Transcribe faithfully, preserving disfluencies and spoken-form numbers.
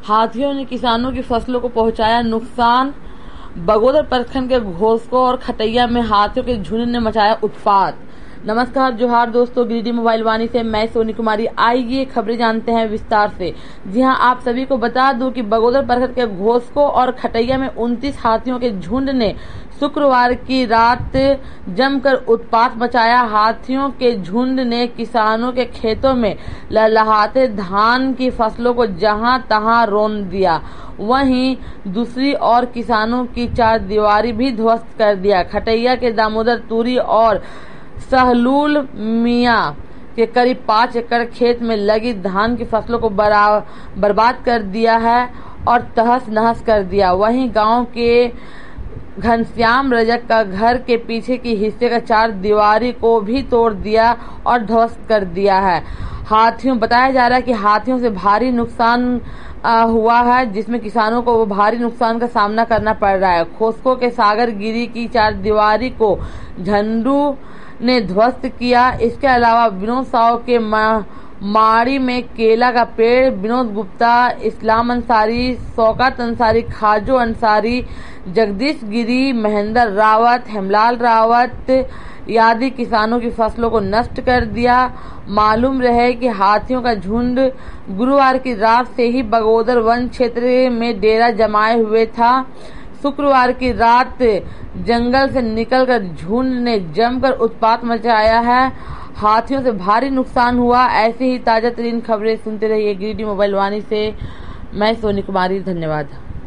हाथियों ने किसानों की फसलों को पहुंचाया नुकसान। बगोदर प्रखंड के घोसको और खटैया में हाथियों के झुंड ने मचाया उत्पात। नमस्कार, जोहार दोस्तों, गिरिडीह मोबाइल वाणी से मैं सोनी कुमारी। आइए खबरें जानते हैं विस्तार से। जी हां, आप सभी को बता दूं कि बगोदर प्रखंड के घोसको और खटैया में उनतीस हाथियों के झुंड ने शुक्रवार की रात जमकर उत्पात मचाया। हाथियों के झुंड ने किसानों के खेतों में लहलहाते धान की फसलों को जहां तहां रौंद दिया, वहीं दूसरी ओर किसानों की चार दीवारी भी ध्वस्त कर दिया। खटैया के दामोदर तुरी और सहलूल मियां के करीब पाँच एकड़ खेत में लगी धान की फसलों को बर्बाद कर दिया है और तहस नहस कर दिया। वहीं गांव के घनश्याम रजक का घर के पीछे की हिस्से का चार दीवारी को भी तोड़ दिया और ध्वस्त कर दिया है। हाथियों बताया जा रहा है कि हाथियों से भारी नुकसान आ, हुआ है, जिसमें किसानों को वो भारी नुकसान का सामना करना पड़ रहा है। खोस्को के सागर गिरी की चार दीवारी को झंडू ने ध्वस्त किया। इसके अलावा विनोद साव के मा, माड़ी में केला का पेड़, विनोद गुप्ता, इस्लाम अंसारी, शौकत अंसारी, खाजो अंसारी, जगदीश गिरी, महेंद्र रावत, हेमलाल रावत आदि किसानों की फसलों को नष्ट कर दिया। मालूम रहे कि हाथियों का झुंड गुरुवार की रात से ही बगोदर वन क्षेत्र में डेरा जमाए हुए था। शुक्रवार की रात जंगल से निकलकर झुंड ने जमकर उत्पात मचाया है। हाथियों से भारी नुकसान हुआ। ऐसे ही ताजा तरीन खबरें सुनते रहिए गिरिडीह मोबाइल वाणी से। मैं सोनी कुमारी, धन्यवाद।